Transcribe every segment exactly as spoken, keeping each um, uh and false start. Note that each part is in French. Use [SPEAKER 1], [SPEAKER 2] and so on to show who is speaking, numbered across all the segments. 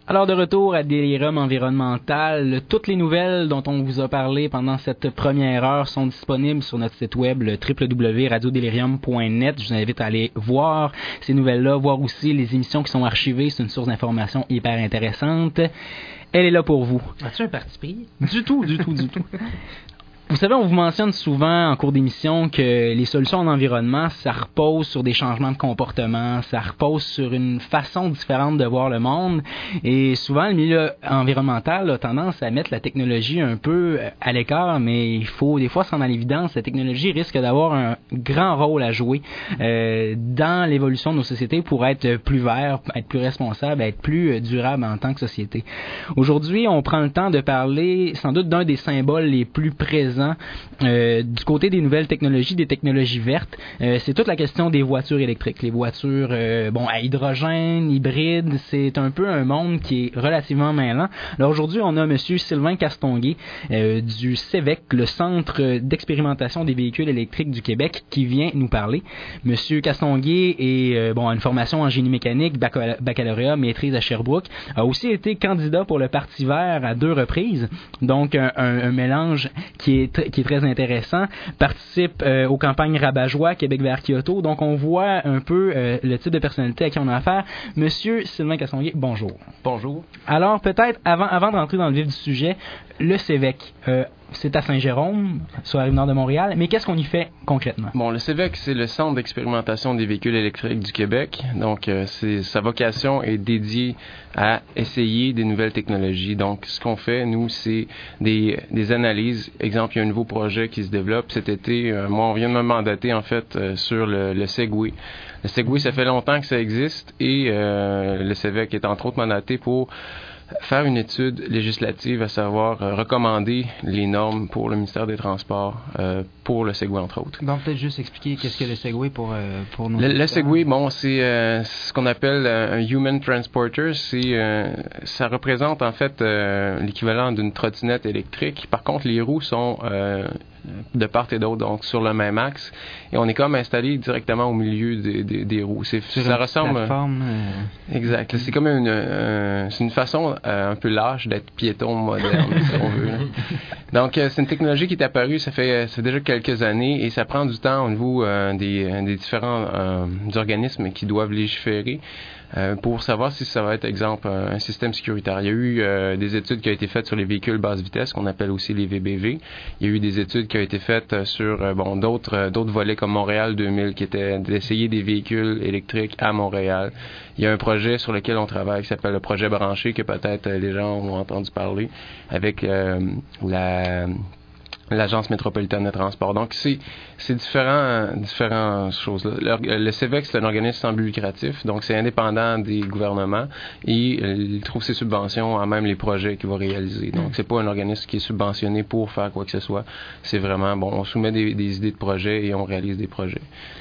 [SPEAKER 1] Alors de retour à Delirium Environnemental, toutes les nouvelles dont on vous a parlé pendant cette première heure sont disponibles sur notre site web le w w w point radio delirium point net. Je vous invite à aller voir ces nouvelles-là, voir aussi les émissions qui sont archivées, c'est une source d'information hyper intéressante. Elle est là pour vous.
[SPEAKER 2] As-tu un parti pris?
[SPEAKER 1] Du tout, du tout, du tout. Vous savez, on vous mentionne souvent en cours d'émission que les solutions en environnement, ça repose sur des changements de comportement, ça repose sur une façon différente de voir le monde. Et souvent, le milieu environnemental a tendance à mettre la technologie un peu à l'écart, mais il faut des fois se rendre à l'évidence, la technologie risque d'avoir un grand rôle à jouer euh, dans l'évolution de nos sociétés pour être plus vert, être plus responsable, être plus durable en tant que société. Aujourd'hui, on prend le temps de parler sans doute d'un des symboles les plus présents Euh, du côté des nouvelles technologies, des technologies vertes, euh, c'est toute la question des voitures électriques. Les voitures euh, bon, à hydrogène, hybrides, c'est un peu un monde qui est relativement mêlant. Alors aujourd'hui, on a M. Sylvain Castonguay euh, du C E V E C, le Centre d'expérimentation des véhicules électriques du Québec, qui vient nous parler. M. Castonguay est, euh, bon, a une formation en génie mécanique, baccala- baccalauréat, maîtrise à Sherbrooke, a aussi été candidat pour le Parti vert à deux reprises, donc un, un, un mélange qui est qui est très intéressant, participe euh, aux campagnes Rabat-Joie, Québec vers Kyoto. Donc, on voit un peu euh, le type de personnalité à qui on a affaire. Monsieur Sylvain Castonguay, bonjour.
[SPEAKER 3] Bonjour.
[SPEAKER 1] Alors, peut-être, avant, avant de rentrer dans le vif du sujet, le C E V E C, euh, c'est à Saint-Jérôme, sur la Rive-Nord de Montréal, mais qu'est-ce qu'on y fait concrètement?
[SPEAKER 3] Bon, le C E V E C, c'est le Centre d'expérimentation des véhicules électriques du Québec. Donc, euh, c'est, sa vocation est dédiée à essayer des nouvelles technologies. Donc, ce qu'on fait, nous, c'est des, des analyses. Exemple, il y a un nouveau projet qui se développe cet été. Euh, moi, on vient de me mandater, en fait, euh, sur le, le Segway. Le Segway, ça fait longtemps que ça existe et euh, le C E V E C est entre autres mandaté pour faire une étude législative, à savoir euh, recommander les normes pour le ministère des Transports euh, pour le Segway, entre autres.
[SPEAKER 2] Donc, peut-être juste expliquer qu'est-ce que le Segway pour, euh, pour nos...
[SPEAKER 3] Le, le Segway, bon, c'est euh, ce qu'on appelle euh, un Human Transporter. C'est, euh, ça représente en fait euh, l'équivalent d'une trottinette électrique. Par contre, les roues sont euh, de part et d'autre, donc sur le même axe. Et on est comme installé directement au milieu des, des, des roues. C'est,
[SPEAKER 2] sur
[SPEAKER 3] ça
[SPEAKER 2] une
[SPEAKER 3] ressemble...
[SPEAKER 2] plateforme, euh...
[SPEAKER 3] Exact. C'est comme une, euh, c'est une façon euh, un peu lâche d'être piéton moderne, si on veut. Là. Donc, euh, c'est une technologie qui est apparue, ça fait, ça fait déjà quelques années, et ça prend du temps au niveau euh, des, des différents euh, organismes qui doivent légiférer. Euh, pour savoir si ça va être, exemple, un système sécuritaire. Il y a eu euh, des études qui ont été faites sur les véhicules basse vitesse, qu'on appelle aussi les V B V. Il y a eu des études qui ont été faites sur euh, bon d'autres euh, d'autres volets comme Montréal deux mille, qui étaient d'essayer des véhicules électriques à Montréal. Il y a un projet sur lequel on travaille qui s'appelle le projet branché, que peut-être euh, les gens ont entendu parler, avec euh, la... l'Agence métropolitaine de transport. Donc, c'est, c'est différents, différentes choses. Le, le C E V E C, c'est un organisme sans but lucratif, donc c'est indépendant des gouvernements et euh, il trouve ses subventions à même les projets qu'il va réaliser. Donc, c'est pas un organisme qui est subventionné pour faire quoi que ce soit. C'est vraiment, bon, on soumet des, des idées de projets et on réalise des projets.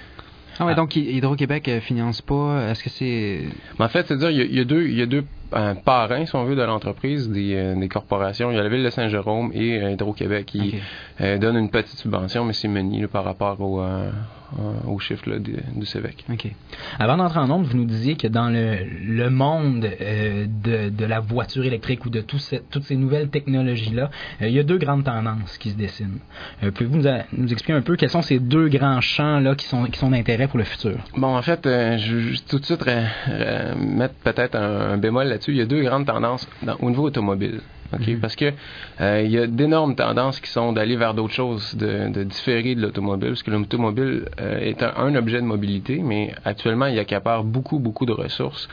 [SPEAKER 2] Ah ouais, donc Hydro-Québec euh, finance pas. Est-ce que c'est...
[SPEAKER 3] Mais en fait, c'est-à-dire, il y a, il y a deux, il y a deux euh, parrains, si on veut, de l'entreprise, des, euh, des corporations. Il y a la Ville de Saint-Jérôme et euh, Hydro-Québec qui okay. euh, donnent une petite subvention, mais c'est mini là, par rapport au, euh, euh, au chiffre là, du, du C E V E C.
[SPEAKER 1] OK. Avant d'entrer en ondes, vous nous disiez que dans le, le monde euh, de, de la voiture électrique ou de tout ce, toutes ces nouvelles technologies-là, euh, il y a deux grandes tendances qui se dessinent. Euh, pouvez-vous nous, a, nous expliquer un peu quels sont ces deux grands champs-là qui sont, qui sont d'intérêt pour le futur?
[SPEAKER 3] Bon, en fait, euh, je vais tout de suite euh, euh, mettre peut-être un, un bémol là-dessus. Il y a deux grandes tendances dans, au niveau automobile. Okay? Mm-hmm. Parce que euh, il y a d'énormes tendances qui sont d'aller vers d'autres choses, de, de différer de l'automobile, parce que l'automobile euh, est un, un objet de mobilité, mais actuellement, il accapare beaucoup, beaucoup de ressources.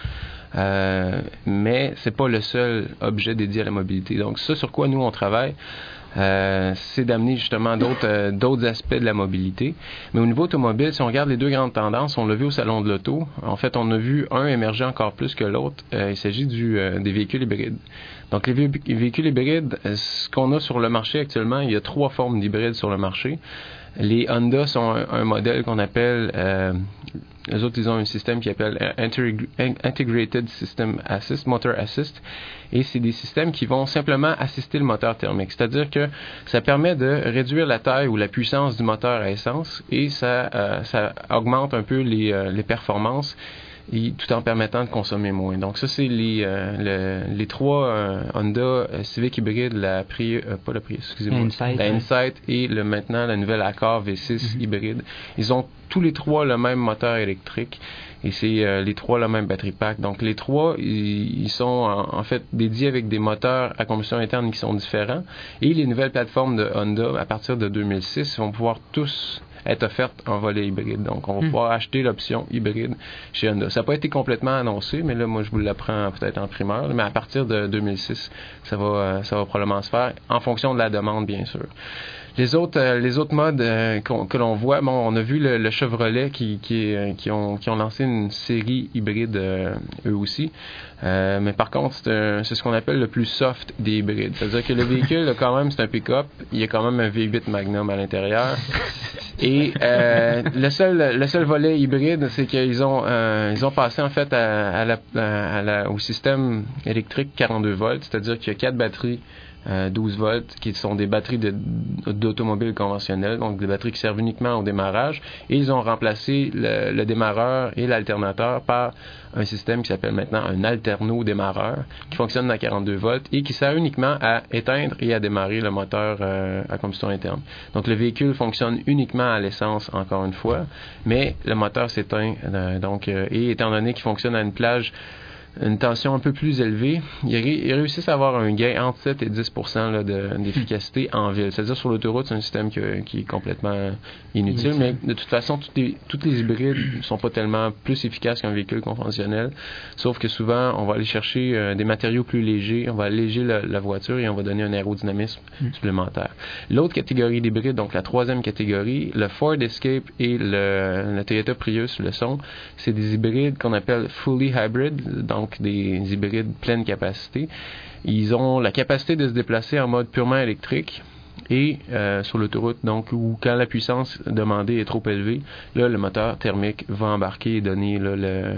[SPEAKER 3] Euh, mais c'est pas le seul objet dédié à la mobilité. Donc, ça sur quoi nous, on travaille, Euh, c'est d'amener justement d'autres, euh, d'autres aspects de la mobilité. Mais au niveau automobile, si on regarde les deux grandes tendances, on l'a vu au Salon de l'Auto. En fait, on a vu un émerger encore plus que l'autre. Euh, il s'agit du, euh, des véhicules hybrides. Donc, les, vé- les véhicules hybrides, euh, ce qu'on a sur le marché actuellement, il y a trois formes d'hybrides sur le marché. Les Honda sont un, un modèle qu'on appelle... Euh, les autres, ils ont un système qui s'appelle Integrated System Assist, Motor Assist, et c'est des systèmes qui vont simplement assister le moteur thermique. C'est-à-dire que ça permet de réduire la taille ou la puissance du moteur à essence et ça, euh, ça augmente un peu les, euh, les performances et tout en permettant de consommer moins. Donc ça, c'est les, euh, le, les trois euh, Honda euh, Civic hybride, la Prius, euh, pas la Prius, excusez-moi,
[SPEAKER 2] Insight,
[SPEAKER 3] la
[SPEAKER 2] ouais.
[SPEAKER 3] Insight et le, maintenant la nouvelle Accord V six mm-hmm. hybride. Ils ont tous les trois le même moteur électrique et c'est euh, les trois le même batterie pack. Donc les trois, ils, ils sont en, en fait dédiés avec des moteurs à combustion interne qui sont différents et les nouvelles plateformes de Honda à partir de deux mille six vont pouvoir tous être offertes en volet hybride. Donc, on va mm. pouvoir acheter l'option hybride chez Honda. Ça n'a pas été complètement annoncé, mais là, moi, je vous l'apprends peut-être en primeur. Mais à partir de deux mille six, ça va, ça va probablement se faire en fonction de la demande, bien sûr. Les autres, euh, les autres modes euh, que l'on voit, bon, on a vu le, le Chevrolet qui, qui, euh, qui, ont, qui ont lancé une série hybride euh, eux aussi. Euh, mais par contre, c'est, un, c'est ce qu'on appelle le plus soft des hybrides. C'est-à-dire que le véhicule, quand même, c'est un pick-up. Il y a quand même un V huit Magnum à l'intérieur. Et euh, le seul le seul volet hybride, c'est qu'ils ont euh, ils ont passé en fait à, à la, à la, au système électrique quarante-deux volts, c'est-à-dire qu'il y a quatre batteries euh, douze volts qui sont des batteries de, d'automobiles conventionnelles, donc des batteries qui servent uniquement au démarrage, et ils ont remplacé le, le démarreur et l'alternateur par un système qui s'appelle maintenant un alterno-démarreur qui fonctionne à quarante-deux volts et qui sert uniquement à éteindre et à démarrer le moteur euh, à combustion interne. Donc le véhicule fonctionne uniquement à l'essence, encore une fois, mais le moteur s'éteint. Euh, donc, euh, et étant donné qu'il fonctionne à une plage une tension un peu plus élevée, ils, ré- ils réussissent à avoir un gain entre sept et dix pour cent là, de, d'efficacité en ville. C'est-à-dire sur l'autoroute, c'est un système que, qui est complètement inutile, inutile, mais de toute façon, toutes les, toutes les hybrides ne sont pas tellement plus efficaces qu'un véhicule conventionnel, sauf que souvent, on va aller chercher euh, des matériaux plus légers, on va alléger la, la voiture et on va donner un aérodynamisme mm. supplémentaire. L'autre catégorie d'hybrides, donc la troisième catégorie, le Ford Escape et le, le Toyota Prius le sont, c'est des hybrides qu'on appelle fully hybrid, donc donc des hybrides pleine capacité. Ils ont la capacité de se déplacer en mode purement électrique et euh, sur l'autoroute, donc où quand la puissance demandée est trop élevée, là, le moteur thermique va embarquer et donner là, le,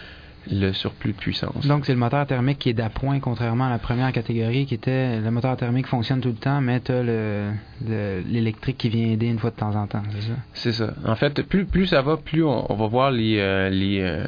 [SPEAKER 3] le surplus de puissance.
[SPEAKER 2] Donc, c'est le moteur thermique qui est d'appoint, contrairement à la première catégorie qui était le moteur thermique fonctionne tout le temps, mais tu as le, le, l'électrique qui vient aider une fois de temps en temps, c'est ça?
[SPEAKER 3] C'est ça. En fait, plus, plus ça va, plus on, on va voir les... Euh, les euh,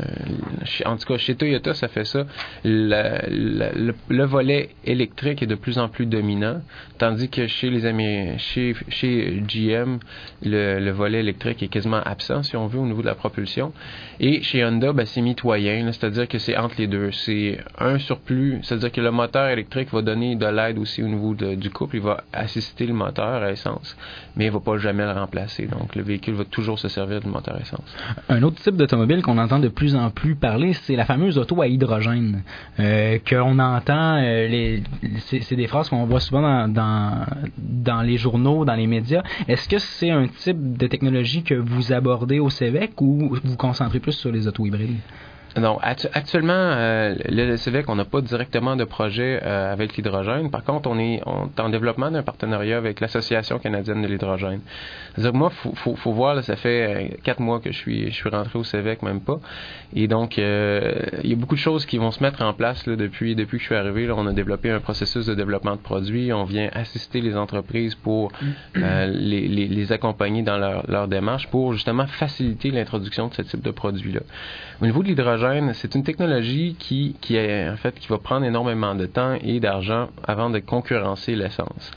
[SPEAKER 3] en tout cas, chez Toyota, ça fait ça. Le, le, le, le volet électrique est de plus en plus dominant, tandis que chez les Américains, chez, chez G M, le, le volet électrique est quasiment absent, si on veut, au niveau de la propulsion. Et chez Honda, ben, c'est mitoyen, là, c'est-à-dire que c'est entre les deux. C'est un surplus, c'est-à-dire que le moteur électrique va donner de l'aide aussi au niveau de, du couple, il va assister le moteur à essence, mais il ne va pas jamais le remplacer. Donc, le véhicule va toujours se servir du moteur essence.
[SPEAKER 1] Un autre type d'automobile qu'on entend de plus en plus parler, c'est la fameuse auto à hydrogène. Euh, qu'on entend, euh, les, c'est, c'est des phrases qu'on voit souvent dans, dans, dans les journaux, dans les médias. Est-ce que c'est un type de technologie que vous abordez au C E V E C ou vous vous concentrez plus sur les autos hybrides?
[SPEAKER 3] Non, actu- actuellement, euh, le C E V E C, on n'a pas directement de projet euh, avec l'hydrogène. Par contre, on est, on est en développement d'un partenariat avec l'Association canadienne de l'hydrogène. C'est-à-dire que moi, faut, faut, faut voir, là, ça fait quatre mois que je suis, je suis rentré au C E V E C, même pas. Et donc, euh, il y a beaucoup de choses qui vont se mettre en place là, depuis, depuis que je suis arrivé. Là, on a développé un processus de développement de produits. On vient assister les entreprises pour euh, les, les, les accompagner dans leur, leur démarche pour justement faciliter l'introduction de ce type de produits-là. Au niveau de l'hydrogène, c'est une technologie qui, qui est en fait qui va prendre énormément de temps et d'argent avant de concurrencer l'essence.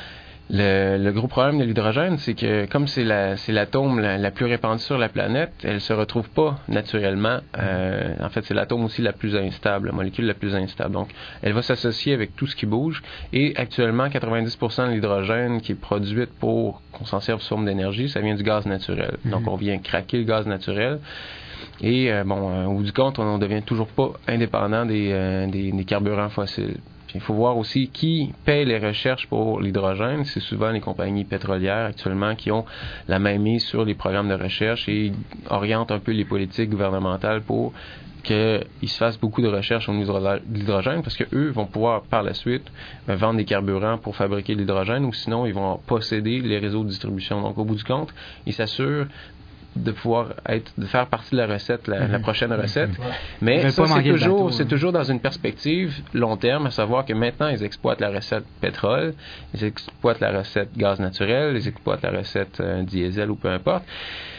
[SPEAKER 3] Le, le gros problème de l'hydrogène, c'est que comme c'est, la, c'est l'atome la, la plus répandue sur la planète, elle se retrouve pas naturellement. Euh, en fait, c'est l'atome aussi la plus instable, la molécule la plus instable. Donc, elle va s'associer avec tout ce qui bouge. Et actuellement, quatre-vingt-dix pour cent de l'hydrogène qui est produite pour qu'on s'en serve sous forme d'énergie, ça vient du gaz naturel. Mm-hmm. Donc, on vient craquer le gaz naturel. Et euh, bon, euh, au bout du compte, on ne devient toujours pas indépendant des, euh, des, des carburants fossiles. Puis, il faut voir aussi qui paie les recherches pour l'hydrogène. C'est souvent les compagnies pétrolières actuellement qui ont la main mise sur les programmes de recherche et orientent un peu les politiques gouvernementales pour qu'il se fasse beaucoup de recherches au niveau de l'hydrogène parce qu'eux vont pouvoir par la suite euh, vendre des carburants pour fabriquer l'hydrogène ou sinon ils vont posséder les réseaux de distribution. Donc au bout du compte, ils s'assurent de pouvoir être, de faire partie de la recette, la, mm-hmm. la prochaine recette. Mais ça, c'est toujours, bateau, c'est hein. toujours dans une perspective long terme, à savoir que maintenant, ils exploitent la recette pétrole, ils exploitent la recette gaz naturel, ils exploitent la recette euh, diesel ou peu importe.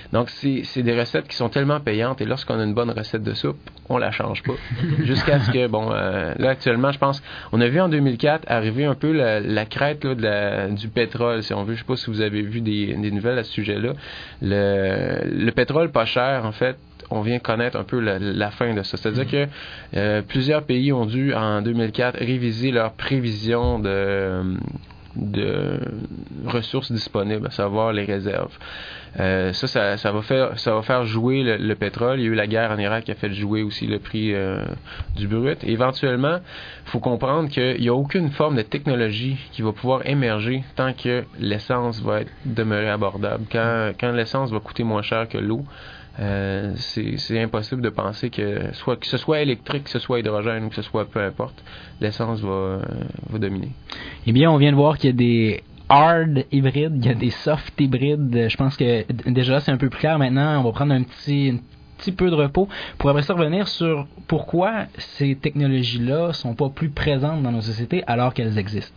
[SPEAKER 3] Donc, c'est, c'est des recettes qui sont tellement payantes et lorsqu'on a une bonne recette de soupe, on la change pas. Jusqu'à ce que, bon, euh, là, actuellement, je pense, on a vu en deux mille quatre arriver un peu la, la crête là, de la, du pétrole, si on veut. Je sais pas si vous avez vu des, des nouvelles à ce sujet-là. Le, le pétrole pas cher, en fait, on vient connaître un peu la, la fin de ça. C'est-à-dire que euh, plusieurs pays ont dû, en deux mille quatre, réviser leurs prévisions de, de ressources disponibles, à savoir les réserves. Euh, ça, ça, ça va faire, ça va faire jouer le, le pétrole. Il y a eu la guerre en Irak qui a fait jouer aussi le prix euh, du brut. Et éventuellement, il faut comprendre qu'il n'y a aucune forme de technologie qui va pouvoir émerger tant que l'essence va être demeurée abordable. Quand, quand l'essence va coûter moins cher que l'eau, Euh, c'est, c'est impossible de penser que soit que ce soit électrique, que ce soit hydrogène ou que ce soit peu importe, l'essence va, euh, va dominer.
[SPEAKER 1] Eh bien, on vient de voir qu'il y a des hard hybrides, il y a des soft hybrides. Je pense que déjà c'est un peu plus clair maintenant. On va prendre un petit, un petit peu de repos pour après ça revenir sur pourquoi ces technologies-là sont pas plus présentes dans nos sociétés alors qu'elles existent.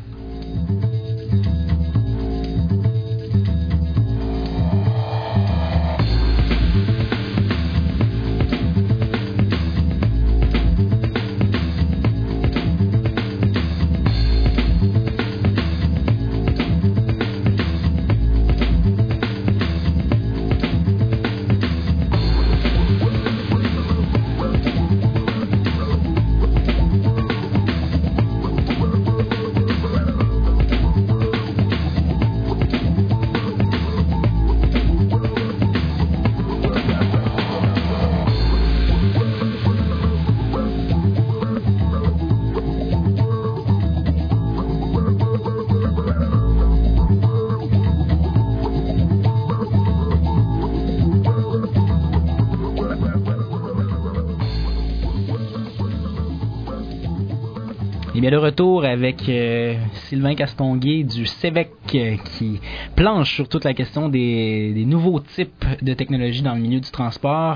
[SPEAKER 1] Bien, de retour avec euh, Sylvain Castonguay du CEVEC euh, qui planche sur toute la question des, des nouveaux types de technologies dans le milieu du transport.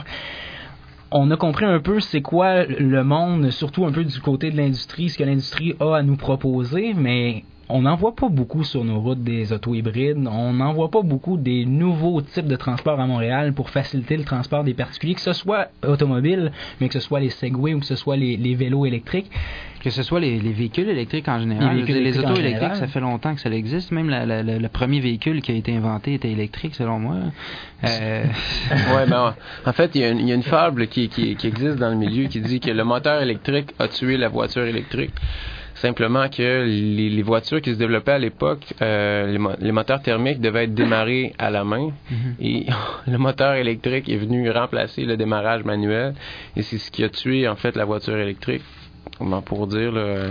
[SPEAKER 1] On a compris un peu c'est quoi le monde, surtout un peu du côté de l'industrie, ce que l'industrie a à nous proposer, mais on n'en voit pas beaucoup sur nos routes des autos hybrides. On n'en voit pas beaucoup des nouveaux types de transport à Montréal pour faciliter le transport des particuliers, que ce soit automobile, mais que ce soit les Segway ou que ce soit les, les vélos électriques.
[SPEAKER 2] Que ce soit les, les véhicules électriques en général.
[SPEAKER 1] Les, véhicules
[SPEAKER 2] les
[SPEAKER 1] électriques
[SPEAKER 2] autos
[SPEAKER 1] en
[SPEAKER 2] électriques,
[SPEAKER 1] général.
[SPEAKER 2] Ça fait longtemps que ça existe. Même la, la, la, le premier véhicule qui a été inventé était électrique, selon moi. Euh...
[SPEAKER 3] ouais, ben, en fait, il y, a une, il y a une fable qui, qui, qui existe dans le milieu qui dit que le moteur électrique a tué la voiture électrique. Simplement que les, les voitures qui se développaient à l'époque, euh, les, mo- les moteurs thermiques devaient être démarrés à la main. Mm-hmm. Et le moteur électrique est venu remplacer le démarrage manuel. Et c'est ce qui a tué, en fait, la voiture électrique. Comment pour dire, le,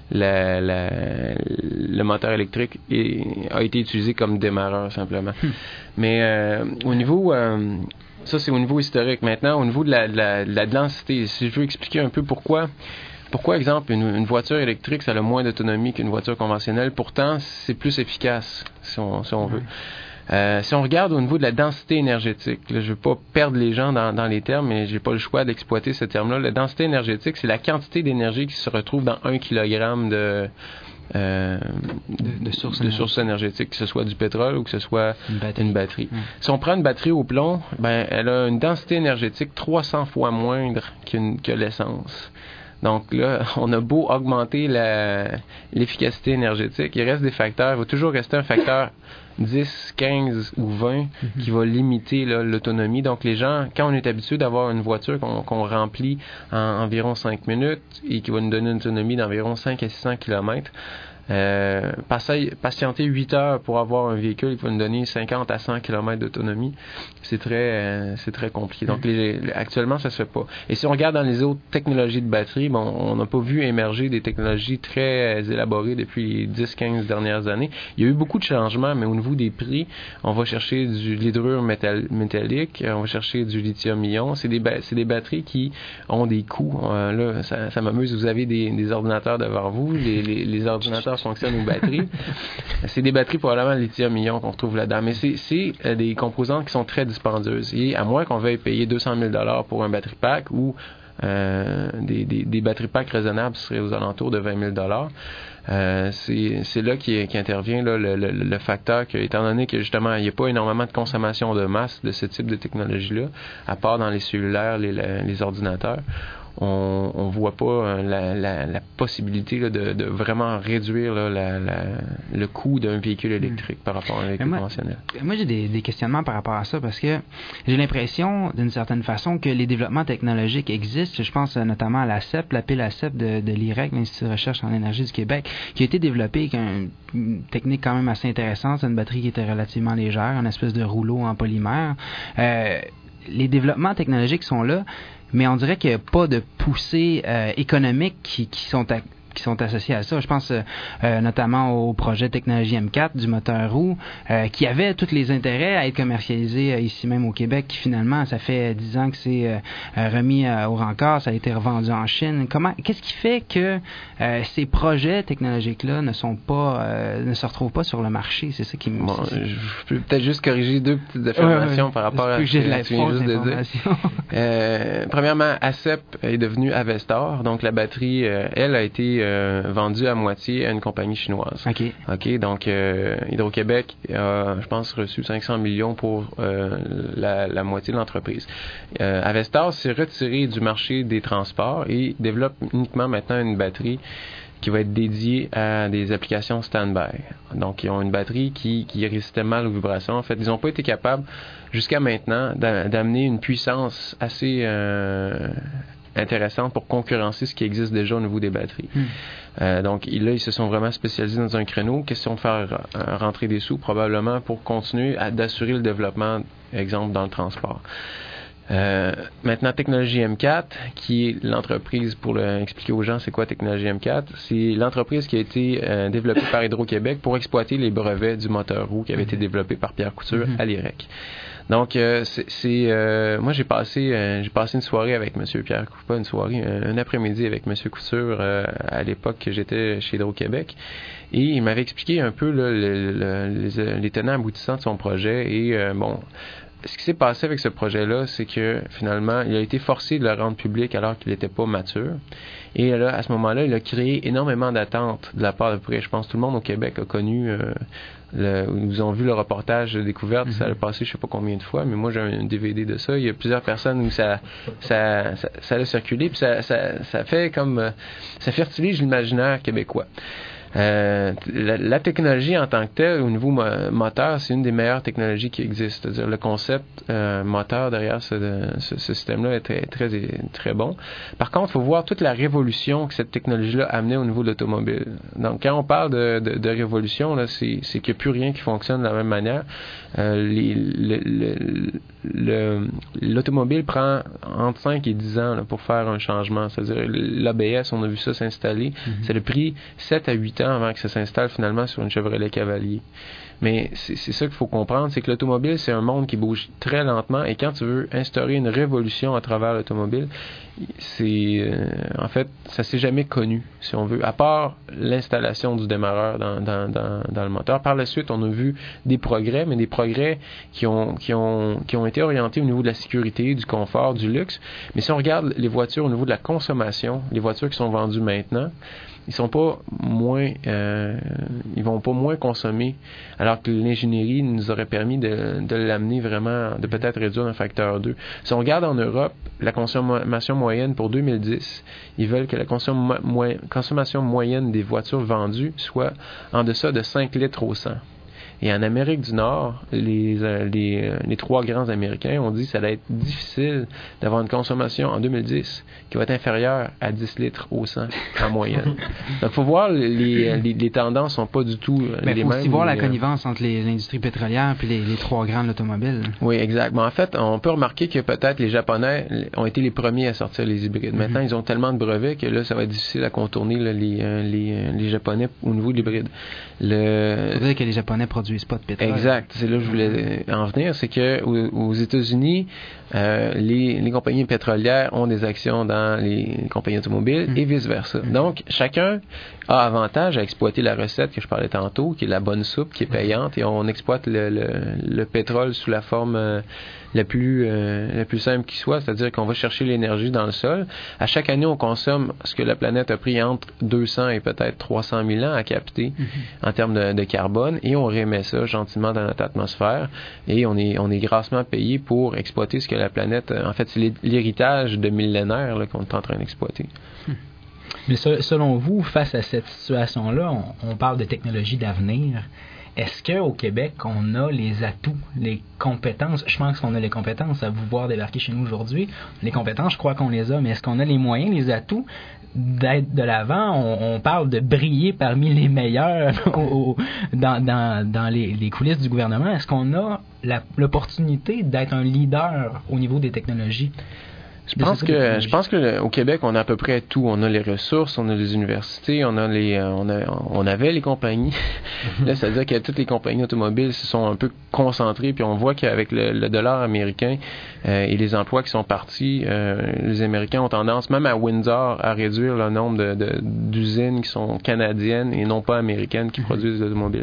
[SPEAKER 3] la, la, le moteur électrique est, a été utilisé comme démarreur, simplement. Mm. Mais euh, au niveau... Euh, ça, c'est au niveau historique. Maintenant, au niveau de la, de la, de la densité, si je veux expliquer un peu pourquoi... Pourquoi, exemple, une, une voiture électrique, ça a moins d'autonomie qu'une voiture conventionnelle? Pourtant, c'est plus efficace, si on, si on veut. Euh, si on regarde au niveau de la densité énergétique, là, je ne veux pas perdre les gens dans, dans les termes, mais j'ai pas le choix d'exploiter ce terme-là. La densité énergétique, c'est la quantité d'énergie qui se retrouve dans un kilogramme de... Euh,
[SPEAKER 2] de, de, sources
[SPEAKER 3] de sources énergétiques, que ce soit du pétrole ou que ce soit
[SPEAKER 2] une batterie.
[SPEAKER 3] Une batterie.
[SPEAKER 2] Mmh.
[SPEAKER 3] Si on prend une batterie au plomb, ben, elle a une densité énergétique trois cents fois moindre qu'une, que l'essence. Donc là, on a beau augmenter la, l'efficacité énergétique, il reste des facteurs, il va toujours rester un facteur dix, quinze ou vingt mm-hmm. qui va limiter là, l'autonomie. Donc les gens, quand on est habitué d'avoir une voiture qu'on, qu'on remplit en environ cinq minutes et qui va nous donner une autonomie d'environ cinq à six cents kilomètres, Euh, passer, patienter huit heures pour avoir un véhicule qui va nous donner cinquante à cent kilomètres d'autonomie, c'est très, euh, c'est très compliqué. Donc, les, les, actuellement, ça se fait pas. Et si on regarde dans les autres technologies de batterie, bon, on n'a pas vu émerger des technologies très euh, élaborées depuis les dix à quinze dernières années. Il y a eu beaucoup de changements, mais au niveau des prix, on va chercher du l'hydrure métal, métallique, on va chercher du lithium-ion. C'est des, ba- c'est des batteries qui ont des coûts. Euh, là, ça, ça m'amuse, vous avez des, des ordinateurs devant vous, les, les, les ordinateurs fonctionnent aux batteries. C'est des batteries probablement lithium-ion qu'on retrouve là-dedans. Mais c'est, c'est euh, des composantes qui sont très dispendieuses. Et à moins qu'on veuille payer deux cent mille dollars pour un battery pack ou euh, des, des, des batteries packs raisonnables seraient aux alentours de vingt mille dollars. Euh, c'est, c'est là qui, qui intervient là, le, le, le facteur que, étant donné que justement il n'y a pas énormément de consommation de masse de ce type de technologie-là, à part dans les cellulaires, les, les ordinateurs, on on voit pas la, la, la possibilité là, de, de vraiment réduire là, la, la, le coût d'un véhicule électrique mmh. par rapport à un véhicule
[SPEAKER 2] moi,
[SPEAKER 3] conventionnel.
[SPEAKER 2] Moi, j'ai des, des questionnements par rapport à ça parce que j'ai l'impression, d'une certaine façon, que les développements technologiques existent. Je pense notamment à la C E P, la pile à C E P de, de l'I R E C, l'Institut de recherche en énergie du Québec, qui a été développée avec une technique quand même assez intéressante. C'est une batterie qui était relativement légère, une espèce de rouleau en polymère. Euh, les développements technologiques sont là, mais on dirait qu'il n'y a pas de poussées euh, économiques qui, qui sont à, qui sont associés à ça. Je pense euh, notamment au projet Technologie M quatre du moteur roue, euh, qui avait tous les intérêts à être commercialisé euh, ici même au Québec, qui finalement, ça fait dix ans que c'est euh, remis euh, au rencard, ça a été revendu en Chine. Comment, qu'est-ce qui fait que euh, ces projets technologiques-là ne sont pas, euh, ne se retrouvent pas sur le marché? C'est ça qui me...
[SPEAKER 3] Bon, je peux peut-être juste corriger deux petites affirmations ouais, ouais. par rapport à ce que, que tu viens juste de dire. euh, premièrement, A C E P est devenu Avestor, donc la batterie, euh, elle a été Euh, vendu à moitié à une compagnie chinoise.
[SPEAKER 2] OK.
[SPEAKER 3] OK, donc euh, Hydro-Québec a, je pense, reçu cinq cents millions pour euh, la, la moitié de l'entreprise. Euh, Avestor s'est retiré du marché des transports et développe uniquement maintenant une batterie qui va être dédiée à des applications stand-by. Donc, ils ont une batterie qui, qui résistait mal aux vibrations. En fait, ils n'ont pas été capables, jusqu'à maintenant, d'a- d'amener une puissance assez... Euh, intéressante pour concurrencer ce qui existe déjà au niveau des batteries. Mm. Euh, donc là, ils se sont vraiment spécialisés dans un créneau. Question de faire euh, rentrer des sous, probablement pour continuer à, d'assurer le développement, exemple, dans le transport. Euh, maintenant, Technologie M quatre, qui est l'entreprise, pour le, expliquer aux gens c'est quoi Technologie M quatre, c'est l'entreprise qui a été euh, développée par Hydro-Québec pour exploiter les brevets du moteur roue qui avait été développé par Pierre Couture mm-hmm. à l'I R E C. Donc, euh, c'est, c'est euh, moi j'ai passé euh, j'ai passé une soirée avec M. Pierre Couture, pas une soirée, un, un après-midi avec M. Couture euh, à l'époque que j'étais chez Hydro-Québec. Et il m'avait expliqué un peu là, le, le, les, les tenants aboutissants de son projet. Et euh, bon, ce qui s'est passé avec ce projet-là, c'est que finalement, il a été forcé de le rendre public alors qu'il n'était pas mature. Et là, à ce moment-là, il a créé énormément d'attentes de la part de près. Je pense que tout le monde au Québec a connu... Euh, Le, ils ont vu le reportage de découverte, mm-hmm. ça a passé je sais pas combien de fois, mais moi j'ai un D V D de ça. Il y a plusieurs personnes où ça ça, ça, ça a circulé, puis ça, ça, ça fait comme ça fertilise l'imaginaire québécois. Euh, la, la technologie en tant que telle, au niveau mo- moteur, c'est une des meilleures technologies qui existent. C'est-à-dire le concept euh, moteur derrière ce, ce, ce système-là est très, très, très bon. Par contre, il faut voir toute la révolution que cette technologie-là a amenée au niveau de l'automobile. Donc, quand on parle de, de, de révolution, là, c'est, c'est qu'il n'y a plus rien qui fonctionne de la même manière. Euh, les, le, le, le, l'automobile prend entre cinq et dix ans là, pour faire un changement. C'est-à-dire l'A B S, on a vu ça s'installer. Mm-hmm. Ça a pris sept à huit ans avant que ça s'installe finalement sur une Chevrolet Cavalier. Mais c'est, c'est ça qu'il faut comprendre, c'est que l'automobile, c'est un monde qui bouge très lentement et quand tu veux instaurer une révolution à travers l'automobile, c'est euh, en fait, ça s'est jamais connu, si on veut, à part l'installation du démarreur dans, dans, dans, dans le moteur. Par la suite, on a vu des progrès, mais des progrès qui ont, qui ont, qui ont été orientés au niveau de la sécurité, du confort, du luxe. Mais si on regarde les voitures au niveau de la consommation, les voitures qui sont vendues maintenant, ils sont pas moins euh, ils vont pas moins consommer, alors que l'ingénierie nous aurait permis de, de l'amener vraiment, de peut-être réduire un facteur deux. Si on regarde en Europe, la consommation moyenne pour deux mille dix, ils veulent que la consomm- mo- consommation moyenne des voitures vendues soit en deçà de cinq litres au cent. Et en Amérique du Nord, les, les, les trois grands Américains ont dit que ça allait être difficile d'avoir une consommation en deux mille dix qui va être inférieure à dix litres au cent en moyenne. Donc, il faut voir, les, les, les tendances sont pas du tout
[SPEAKER 2] Mais
[SPEAKER 3] les
[SPEAKER 2] faut
[SPEAKER 3] mêmes.
[SPEAKER 2] Il faut aussi voir
[SPEAKER 3] mais,
[SPEAKER 2] la connivence entre les, l'industrie pétrolière et les, les trois grands de l'automobile.
[SPEAKER 3] Oui, exact. Mais en fait, on peut remarquer que peut-être les Japonais ont été les premiers à sortir les hybrides. Maintenant, mm-hmm. ils ont tellement de brevets que là, ça va être difficile à contourner là, les, les, les Japonais au niveau de l'hybride. Le...
[SPEAKER 2] Ça veut dire que les Japonais produisent pas de pétrole.
[SPEAKER 3] Exact. C'est là que je voulais en venir. C'est que aux, aux États-Unis, euh, les, les compagnies pétrolières ont des actions dans les compagnies automobiles mmh. et vice-versa. Mmh. Donc, chacun a avantage à exploiter la recette que je parlais tantôt, qui est la bonne soupe, qui est payante, et on exploite le, le, le pétrole sous la forme euh, la plus euh, la plus simple qui soit, c'est-à-dire qu'on va chercher l'énergie dans le sol. À chaque année, on consomme ce que la planète a pris entre deux cents et peut-être trois cent mille ans à capter mm-hmm. en termes de, de carbone, et on remet ça gentiment dans notre atmosphère, et on est on est grassement payé pour exploiter ce que la planète, en fait, c'est l'héritage de millénaires là, qu'on est en train d'exploiter.
[SPEAKER 1] Hmm. Mais selon vous, face à cette situation-là, on, on parle de technologie d'avenir. Est-ce qu'au Québec, on a les atouts, les compétences? Je pense qu'on a les compétences à vous voir débarquer chez nous aujourd'hui. Les compétences, je crois qu'on les a, mais est-ce qu'on a les moyens, les atouts d'être de l'avant? On, on parle de briller parmi les meilleurs au, dans, dans, dans les, les coulisses du gouvernement. Est-ce qu'on a la, l'opportunité d'être un leader au niveau des technologies?
[SPEAKER 3] Je pense que je pense que au Québec, on a à peu près tout. On a les ressources, on a les universités, on a les on a on avait les compagnies. Là, ça veut dire que toutes les compagnies automobiles se sont un peu concentrées, puis on voit qu'avec le, le dollar américain euh, et les emplois qui sont partis, euh, les Américains ont tendance, même à Windsor, à réduire le nombre de, de d'usines qui sont canadiennes et non pas américaines qui produisent des automobiles.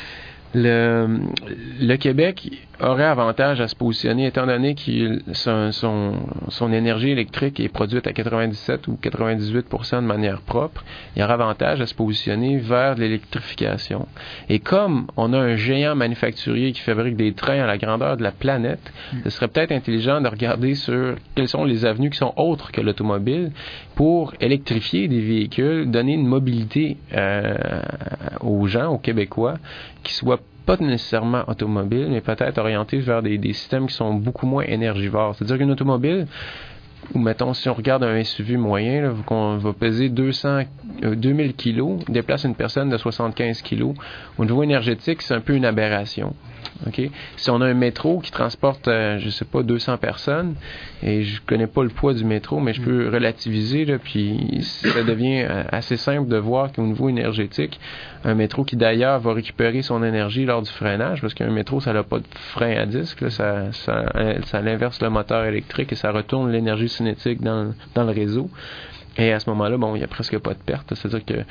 [SPEAKER 3] Le, le Québec aurait avantage à se positionner, étant donné que son, son, son énergie électrique est produite à quatre-vingt-dix-sept ou quatre-vingt-dix-huit pour cent de manière propre. Il y aurait avantage à se positionner vers l'électrification. Et comme on a un géant manufacturier qui fabrique des trains à la grandeur de la planète, mmh. ce serait peut-être intelligent de regarder sur quelles sont les avenues qui sont autres que l'automobile pour électrifier des véhicules, donner une mobilité euh, aux gens, aux Québécois, qui soient pas nécessairement automobiles, mais peut-être orientés vers des, des systèmes qui sont beaucoup moins énergivores. C'est-à-dire qu'une automobile, ou mettons, si on regarde un S U V moyen, là, qu'on va peser deux cents, euh, deux mille kilos, déplace une personne de soixante-quinze kilos. Au niveau énergétique, c'est un peu une aberration. Okay? Si on a un métro qui transporte, euh, je sais pas, deux cents personnes, et je connais pas le poids du métro, mais je peux relativiser, là, puis ça devient assez simple de voir qu'au niveau énergétique, un métro qui d'ailleurs va récupérer son énergie lors du freinage, parce qu'un métro, ça n'a pas de frein à disque, là, ça, ça, ça inverse le moteur électrique et ça retourne l'énergie cinétique dans, dans le réseau. Et à ce moment-là, bon, il n'y a presque pas de perte. C'est-à-dire que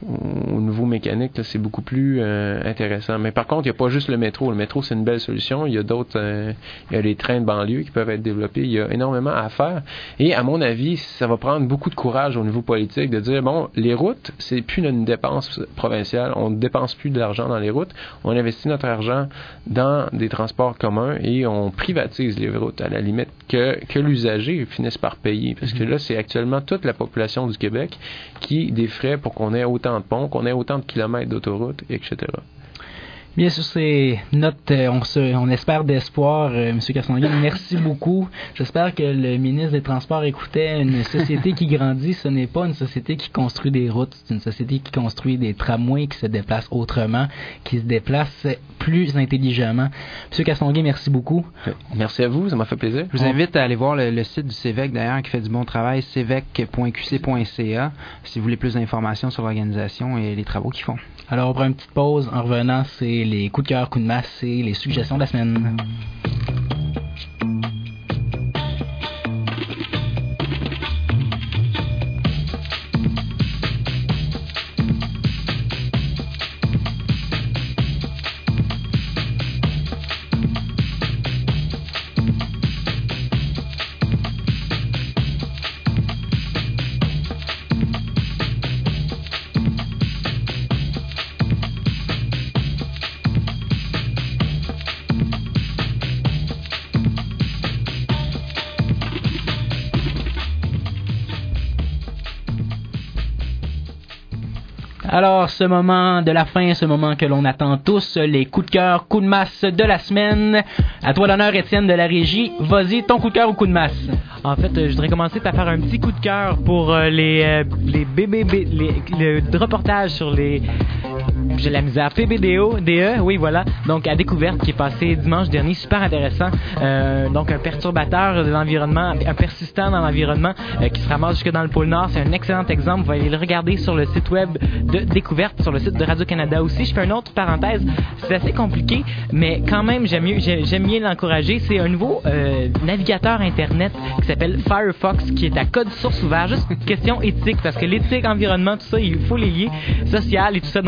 [SPEAKER 3] au niveau mécanique, là, c'est beaucoup plus euh, intéressant. Mais par contre, il n'y a pas juste le métro. Le métro, c'est une belle solution. Il y a d'autres, euh, il y a les trains de banlieue qui peuvent être développés. Il y a énormément à faire. Et à mon avis, ça va prendre beaucoup de courage au niveau politique de dire, bon, les routes, c'est plus une dépense provinciale. On ne dépense plus de l'argent dans les routes. On investit notre argent dans des transports communs et on privatise les routes, à la limite, que, que l'usager finisse par payer. Parce que là, c'est actuellement toute la population du Québec qui défraie pour qu'on ait autant de ponts, qu'on ait autant de kilomètres d'autoroutes, et cetera.
[SPEAKER 1] Bien sûr, c'est note, on, se, on espère d'espoir, euh, M. Castonguay. Merci beaucoup. J'espère que le ministre des Transports écoutait. Une société qui grandit, ce n'est pas une société qui construit des routes, c'est une société qui construit des tramways, qui se déplace autrement, qui se déplace plus intelligemment. M. Castonguay, merci beaucoup.
[SPEAKER 3] Merci à vous, ça m'a fait plaisir.
[SPEAKER 2] Je vous invite à aller voir le, le site du CEVEQ, d'ailleurs, qui fait du bon travail, cevec point q c point c a, si vous voulez plus d'informations sur l'organisation et les travaux qu'ils font.
[SPEAKER 1] Alors, on prend une petite pause. En revenant, c'est les coups de cœur, coups de masse et les suggestions de la semaine. Alors, ce moment de la fin, ce moment que l'on attend tous, les coups de cœur, coups de masse de la semaine. À toi l'honneur, Étienne de la régie. Vas-y, ton coup de cœur ou coup de masse?
[SPEAKER 4] En fait, euh, je voudrais commencer par faire un petit coup de cœur pour euh, les euh, les B B B, les, le reportage sur les... J'ai la misère. P B D O, D E, oui, voilà. Donc, à Découverte, qui est passé dimanche dernier, super intéressant. Euh, donc, un perturbateur de l'environnement, un persistant dans l'environnement, euh, qui se ramasse jusque dans le pôle Nord. C'est un excellent exemple. Vous allez le regarder sur le site web de Découverte, sur le site de Radio-Canada aussi. Je fais une autre parenthèse. C'est assez compliqué, mais quand même, j'aime mieux, j'aime bien l'encourager. C'est un nouveau euh, navigateur Internet qui s'appelle Firefox, qui est à code source ouvert. Juste une question éthique, parce que l'éthique, environnement, tout ça, il faut les lier, social et tout ça. Donc, euh,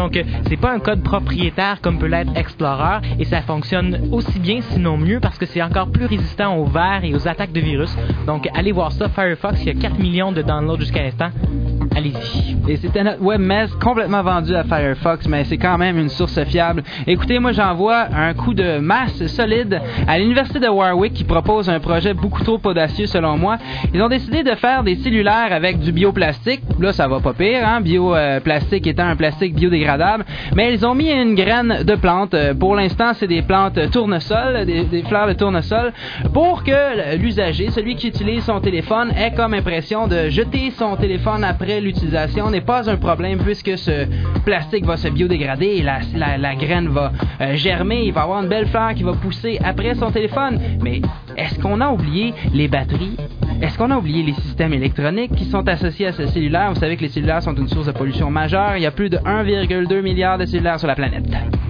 [SPEAKER 4] c'est pas un code propriétaire comme peut l'être Explorer et ça fonctionne aussi bien, sinon mieux, parce que c'est encore plus résistant aux vers et aux attaques de virus. Donc, allez voir ça, Firefox, il y a quatre millions de downloads jusqu'à l'instant. Allez-y.
[SPEAKER 2] Et c'était notre webmess complètement vendu à Firefox, mais c'est quand même une source fiable. Écoutez, moi j'envoie un coup de masse solide à l'université de Warwick qui propose un projet beaucoup trop audacieux selon moi. Ils ont décidé de faire des cellulaires avec du bioplastique. Là, ça va pas pire, hein, bioplastique étant un plastique biodégradable. Mais ils ont mis une graine de plante. Pour l'instant, c'est des plantes tournesol, des, des fleurs de tournesol, pour que l'usager, celui qui utilise son téléphone, ait comme impression de jeter son téléphone après l'utilisation n'est pas un problème puisque ce plastique va se biodégrader et la, la, la graine va euh, germer, il va avoir une belle fleur qui va pousser après son téléphone. Mais est-ce qu'on a oublié les batteries? Est-ce qu'on a oublié les systèmes électroniques qui sont associés à ce cellulaire? Vous savez que les cellulaires sont une source de pollution majeure. Il y a plus de un virgule deux milliard de cellulaires sur la planète.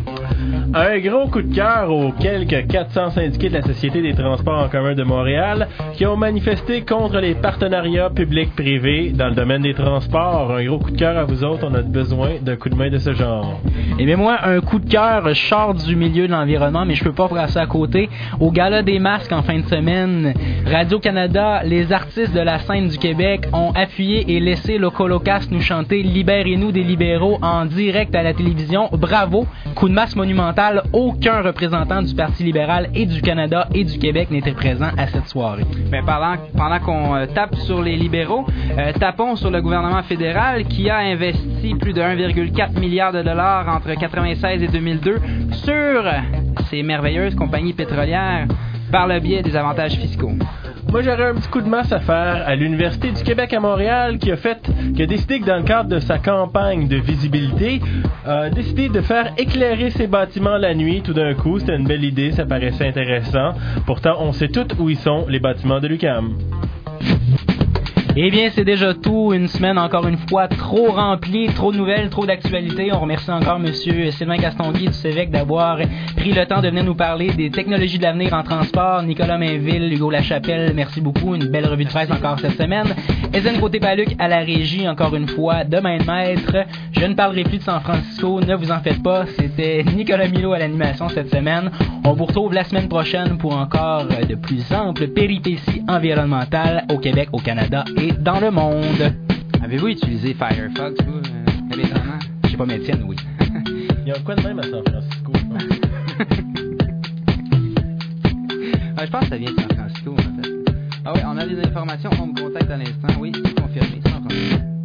[SPEAKER 5] Un gros coup de cœur aux quelques quatre cents syndiqués de la Société des transports en commun de Montréal qui ont manifesté contre les partenariats publics-privés dans le domaine des transports. Un gros coup de cœur à vous autres, on a besoin d'un coup de main de ce genre.
[SPEAKER 1] Et bien moi, un coup de cœur, je sors du milieu de l'environnement, mais je peux pas passer à côté. Au Gala des masques en fin de semaine, Radio-Canada, les artistes de la scène du Québec ont appuyé et laissé le Holocauste nous chanter « Libérez-nous des libéraux » en direct à la télévision. Bravo! Coup de masse monumental. Aucun représentant du Parti libéral et du Canada et du Québec n'était présent à cette soirée.
[SPEAKER 2] Mais pendant, pendant qu'on euh, tape sur les libéraux, euh, tapons sur le gouvernement fédéral qui a investi plus de un virgule quatre milliard de dollars entre quatre-vingt-seize et deux mille deux sur ces merveilleuses compagnies pétrolières par le biais des avantages fiscaux.
[SPEAKER 5] Moi, j'aurais un petit coup de masse à faire à l'Université du Québec à Montréal qui a fait, qui a décidé que dans le cadre de sa campagne de visibilité, a décidé de faire éclairer ses bâtiments la nuit tout d'un coup. C'était une belle idée, ça paraissait intéressant. Pourtant, on sait tous où ils sont, les bâtiments de l'U Q A M.
[SPEAKER 1] Eh bien, c'est déjà tout. Une semaine, encore une fois, trop remplie, trop de nouvelles, trop d'actualités. On remercie encore M. Sylvain Castonguay du C E V E C d'avoir pris le temps de venir nous parler des technologies de l'avenir en transport. Nicolas Mainville, Hugo Lachapelle, merci beaucoup. Une belle revue de presse encore cette semaine. Étienne Côté-Paluc à la régie, encore une fois, de main de maître. Je ne parlerai plus de San Francisco, ne vous en faites pas. C'était Nicolas Milo à l'animation cette semaine. On vous retrouve la semaine prochaine pour encore de plus amples péripéties environnementales au Québec, au Canada et dans le monde.
[SPEAKER 2] Avez-vous utilisé Firefox, vous, euh, récemment?
[SPEAKER 1] Je sais pas, mais Étienne, oui.
[SPEAKER 5] Il y a quoi de même à San Francisco, je pense?
[SPEAKER 2] ah, je pense que ça vient de San Francisco, en fait. Ah oui, on a des informations, on me contacte à l'instant. Oui, c'est confirmé, San Francisco.